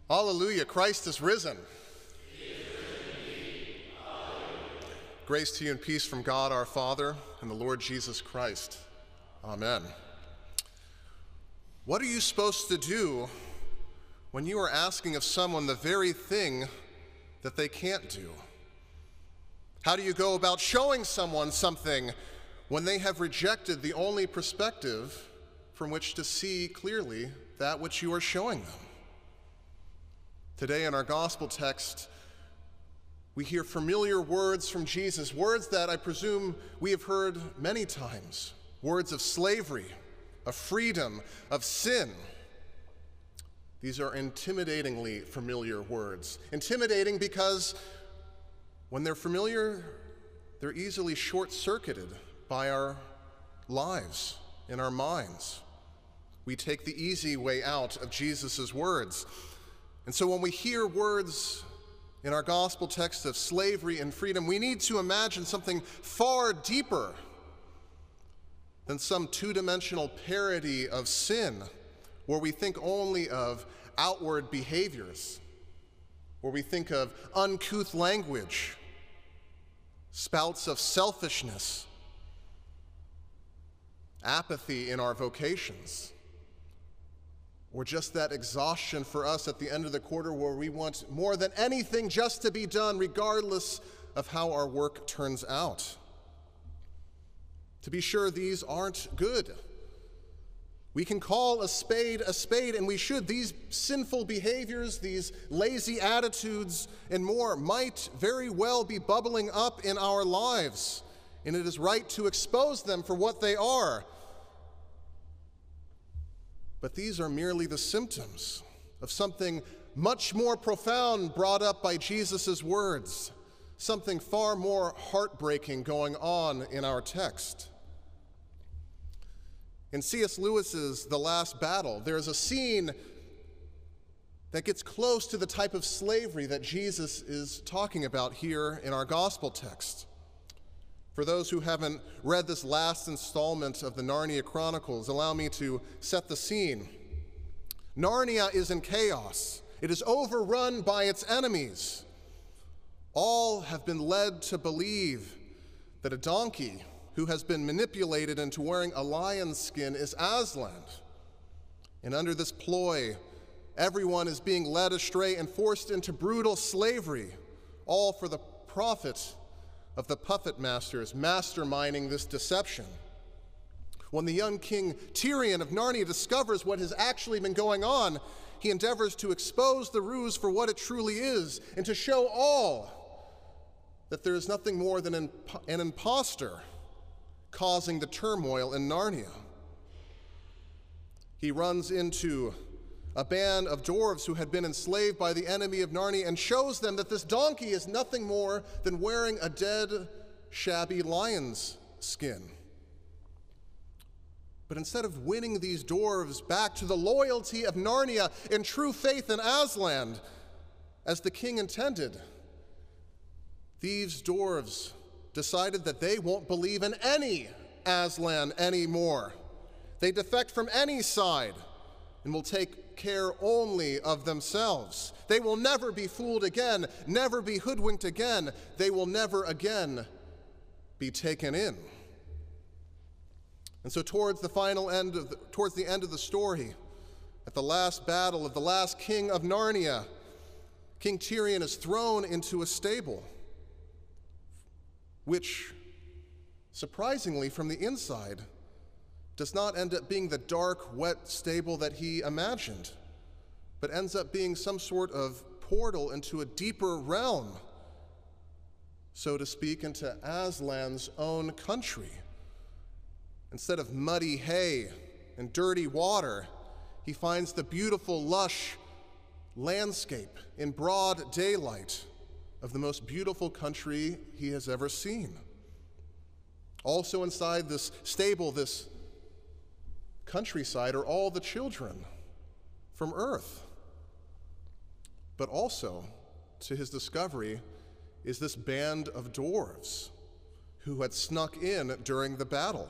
Hallelujah, Christ is risen. Grace to you and peace from God our Father and the Lord Jesus Christ. Amen. What are you supposed to do when you are asking of someone the very thing that they can't do? How do you go about showing someone something when they have rejected the only perspective from which to see clearly that which you are showing them? Today in our gospel text, we hear familiar words from Jesus, words that I presume we have heard many times, words of slavery, of freedom, of sin. These are intimidatingly familiar words. Intimidating because when they're familiar, they're easily short-circuited by our lives, in our minds. We take the easy way out of Jesus' words. And so when we hear words in our gospel text of slavery and freedom, we need to imagine something far deeper than some two-dimensional parody of sin, where we think only of outward behaviors, where we think of uncouth language, spouts of selfishness, apathy in our vocations, or just that exhaustion for us at the end of the quarter where we want more than anything just to be done regardless of how our work turns out. To be sure, these aren't good. We can call a spade, and we should. These sinful behaviors, these lazy attitudes, and more might very well be bubbling up in our lives, and it is right to expose them for what they are. But these are merely the symptoms of something much more profound brought up by Jesus' words, something far more heartbreaking going on in our text. In C.S. Lewis's The Last Battle, there's a scene that gets close to the type of slavery that Jesus is talking about here in our gospel text. For those who haven't read this last installment of the Narnia Chronicles, allow me to set the scene. Narnia is in chaos. It is overrun by its enemies. All have been led to believe that a donkey who has been manipulated into wearing a lion's skin is Aslan. And under this ploy, everyone is being led astray and forced into brutal slavery, all for the profit of the puppet masters masterminding this deception. When the young King Tirian of Narnia discovers what has actually been going on, he endeavors to expose the ruse for what it truly is and to show all that there is nothing more than an impostor causing the turmoil in Narnia. He runs into a band of dwarves who had been enslaved by the enemy of Narnia and shows them that this donkey is nothing more than wearing a dead, shabby lion's skin. But instead of winning these dwarves back to the loyalty of Narnia and true faith in Aslan, as the king intended, these dwarves decided that they won't believe in any Aslan anymore. They defect from any side and will take care only of themselves. They will never be fooled again, never be hoodwinked again. They will never again be taken in. And so towards the end of the story, at the last battle of the last king of Narnia, King Tirian is thrown into a stable, which, surprisingly from the inside, does not end up being the dark, wet stable that he imagined, but ends up being some sort of portal into a deeper realm, so to speak, into Aslan's own country. Instead of muddy hay and dirty water, he finds the beautiful, lush landscape in broad daylight of the most beautiful country he has ever seen. Also inside this stable, this countryside, are all the children from Earth. But also, to his discovery, is this band of dwarves who had snuck in during the battle.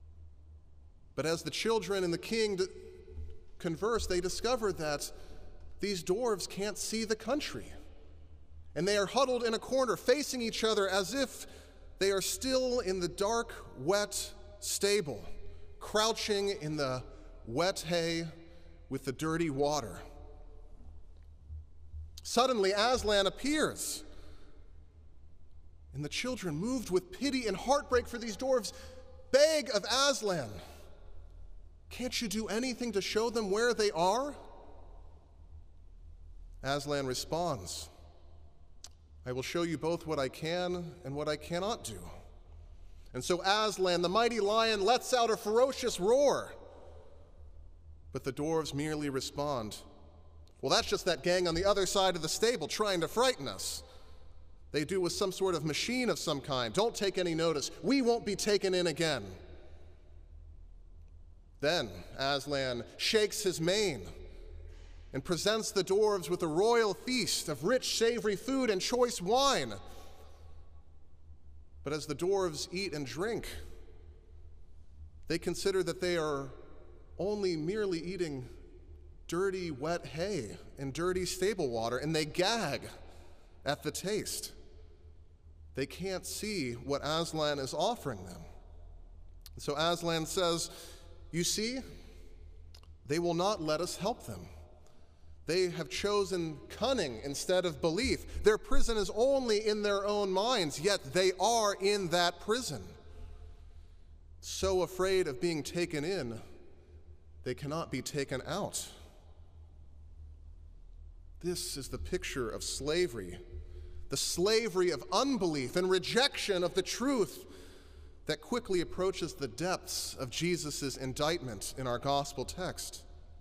But as the children and the king converse, they discover that these dwarves can't see the country, and they are huddled in a corner, facing each other as if they are still in the dark, wet stable, crouching in the wet hay with the dirty water. Suddenly, Aslan appears, and the children, moved with pity and heartbreak for these dwarves, beg of Aslan, "Can't you do anything to show them where they are?" Aslan responds, "I will show you both what I can and what I cannot do." And so Aslan, the mighty lion, lets out a ferocious roar. But the dwarves merely respond, "Well, that's just that gang on the other side of the stable trying to frighten us. They do with some sort of machine of some kind. Don't take any notice. We won't be taken in again." Then Aslan shakes his mane and presents the dwarves with a royal feast of rich, savory food and choice wine. But as the dwarves eat and drink, they consider that they are only merely eating dirty, wet hay and dirty stable water, and they gag at the taste. They can't see what Aslan is offering them. So Aslan says, "You see, they will not let us help them. They have chosen cunning instead of belief. Their prison is only in their own minds, yet they are in that prison. So afraid of being taken in, they cannot be taken out." This is the picture of slavery, the slavery of unbelief and rejection of the truth that quickly approaches the depths of Jesus' indictment in our gospel text.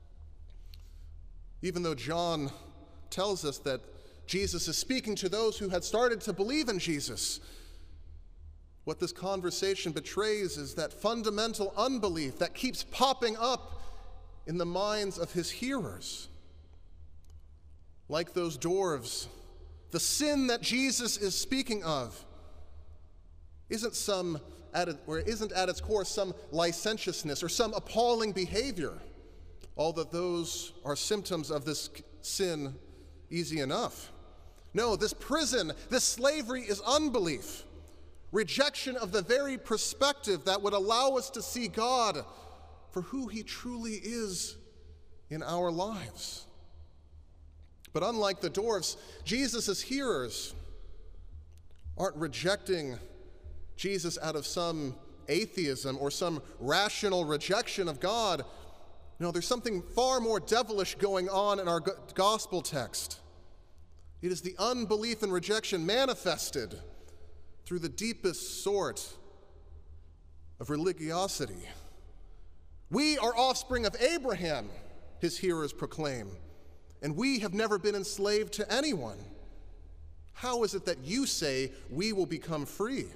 Even though John tells us that Jesus is speaking to those who had started to believe in Jesus, what this conversation betrays is that fundamental unbelief that keeps popping up in the minds of his hearers. Like those dwarves, the sin that Jesus is speaking of isn't at its core some licentiousness or some appalling behavior, although those are symptoms of this sin easy enough. No, this prison, this slavery is unbelief, rejection of the very perspective that would allow us to see God for who he truly is in our lives. But unlike the dwarfs, Jesus' hearers aren't rejecting Jesus out of some atheism or some rational rejection of God. No, there's something far more devilish going on in our gospel text. It is the unbelief and rejection manifested through the deepest sort of religiosity. "We are offspring of Abraham," his hearers proclaim, "and we have never been enslaved to anyone. How is it that you say we will become free?"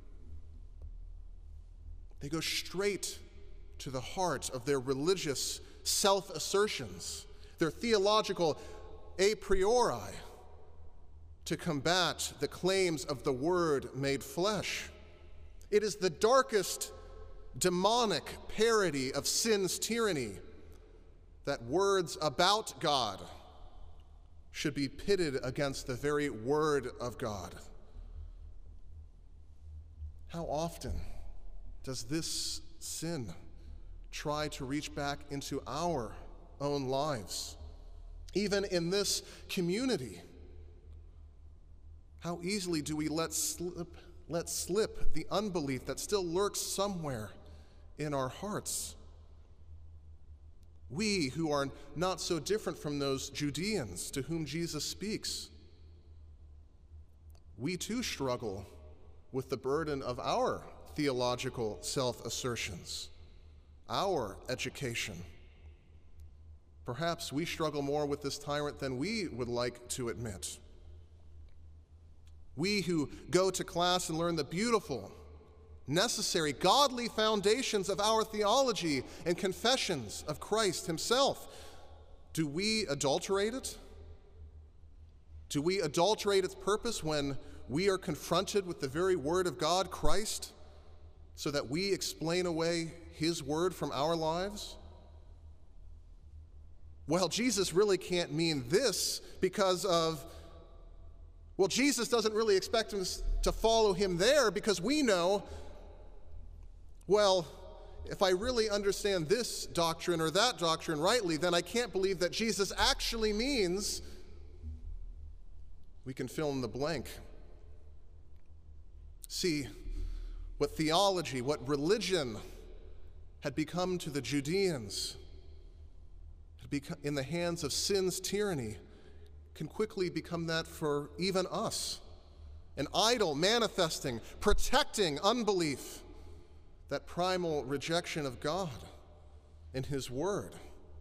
They go straight to the heart of their religious self-assertions, their theological a priori, to combat the claims of the Word made flesh. It is the darkest demonic parody of sin's tyranny that words about God should be pitted against the very Word of God. How often does this sin try to reach back into our own lives, even in this community? How easily do we let slip the unbelief that still lurks somewhere in our hearts? We who are not so different from those Judeans to whom Jesus speaks, we too struggle with the burden of our theological self-assertions, our education. Perhaps we struggle more with this tyrant than we would like to admit. We who go to class and learn the beautiful, necessary, godly foundations of our theology and confessions of Christ himself, do we adulterate it? Do we adulterate its purpose when we are confronted with the very Word of God, Christ, so that we explain away his word from our lives? well, Jesus really can't mean this because of, well, Jesus doesn't really expect us to follow him there because we know, well, if I really understand this doctrine or that doctrine rightly, then I can't believe that Jesus actually means, we can fill in the blank. See, what theology, what religion had become to the Judeans, had become in the hands of sin's tyranny, can quickly become that for even us. An idol manifesting, protecting unbelief, that primal rejection of God and his word.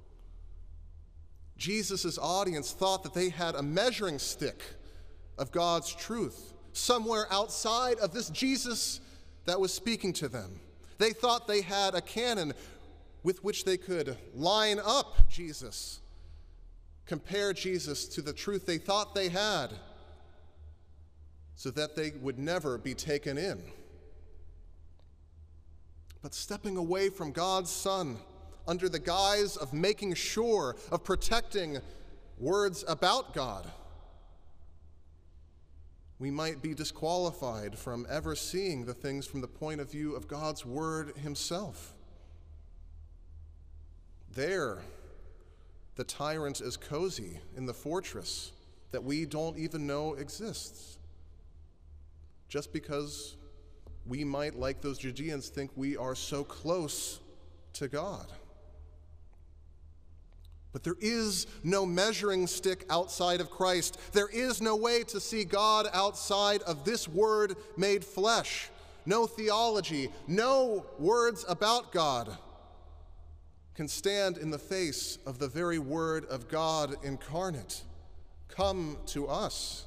Jesus' audience thought that they had a measuring stick of God's truth somewhere outside of this Jesus that was speaking to them. They thought they had a canon with which they could line up Jesus, compare Jesus to the truth they thought they had, so that they would never be taken in. But stepping away from God's Son under the guise of making sure, of protecting words about God, we might be disqualified from ever seeing the things from the point of view of God's Word himself. There, the tyrant is cozy in the fortress that we don't even know exists, just because we might, like those Judeans, think we are so close to God. But there is no measuring stick outside of Christ. There is no way to see God outside of this Word made flesh. No theology, no words about God can stand in the face of the very Word of God incarnate, come to us.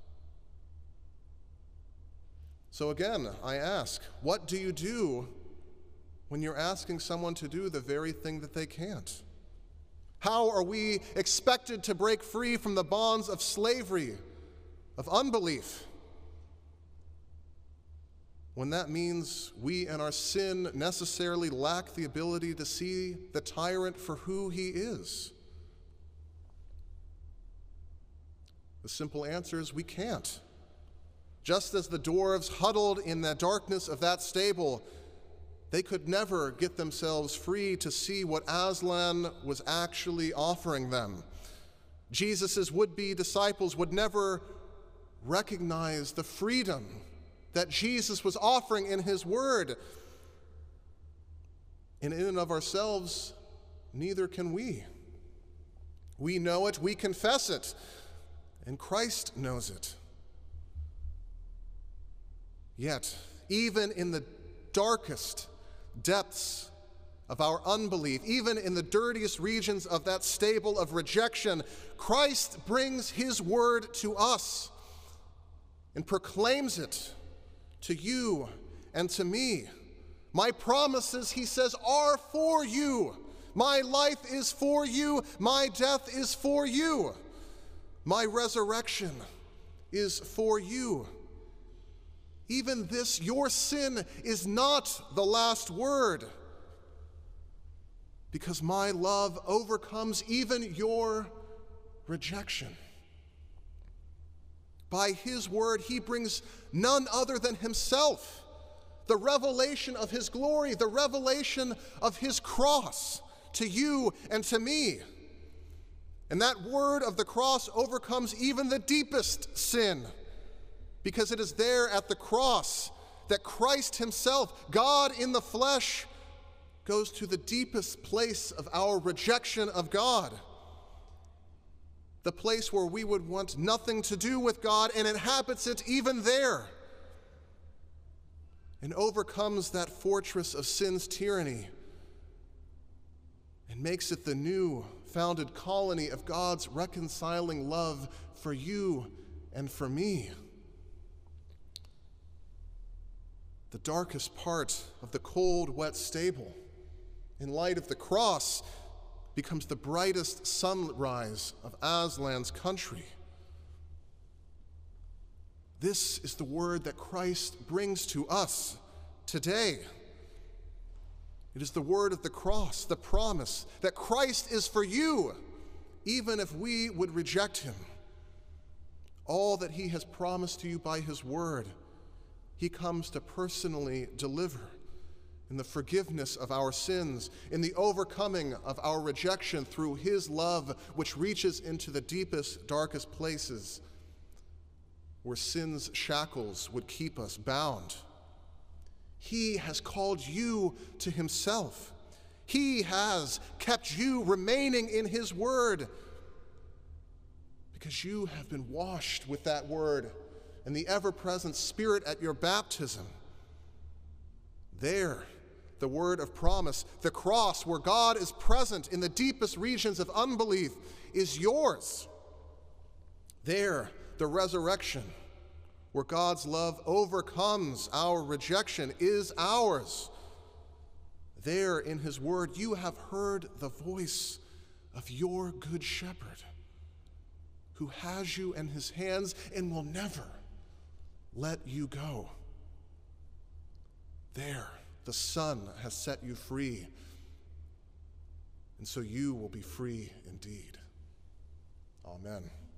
So again, I ask, what do you do when you're asking someone to do the very thing that they can't? How are we expected to break free from the bonds of slavery, of unbelief, when that means we and our sin necessarily lack the ability to see the tyrant for who he is? The simple answer is we can't. Just as the dwarves huddled in the darkness of that stable, they could never get themselves free to see what Aslan was actually offering them. Jesus' would-be disciples would never recognize the freedom that Jesus was offering in his word. And in and of ourselves, neither can we. We know it, we confess it, and Christ knows it. Yet, even in the darkest depths of our unbelief, even in the dirtiest regions of that stable of rejection, Christ brings his word to us and proclaims it to you and to me. My promises, he says, are for you. My life is for you. My death is for you. My resurrection is for you. Even this, your sin, is not the last word, because my love overcomes even your rejection. By his word, he brings none other than himself, the revelation of his glory, the revelation of his cross to you and to me. And that word of the cross overcomes even the deepest sin, because it is there at the cross that Christ himself, God in the flesh, goes to the deepest place of our rejection of God, the place where we would want nothing to do with God, and inhabits it even there, and overcomes that fortress of sin's tyranny and makes it the new founded colony of God's reconciling love for you and for me. The darkest part of the cold, wet stable, in light of the cross, becomes the brightest sunrise of Aslan's country. This is the word that Christ brings to us today. It is the word of the cross, the promise that Christ is for you, even if we would reject him. All that he has promised to you by his word, he comes to personally deliver in the forgiveness of our sins, in the overcoming of our rejection through his love, which reaches into the deepest, darkest places where sin's shackles would keep us bound. He has called you to himself. He has kept you remaining in his word because you have been washed with that word and the ever-present Spirit at your baptism. There, the word of promise, the cross where God is present in the deepest regions of unbelief, is yours. There, the resurrection where God's love overcomes our rejection is ours. There in his word, you have heard the voice of your good shepherd, who has you in his hands and will never let you go. There, the Son has set you free, and so you will be free indeed. Amen.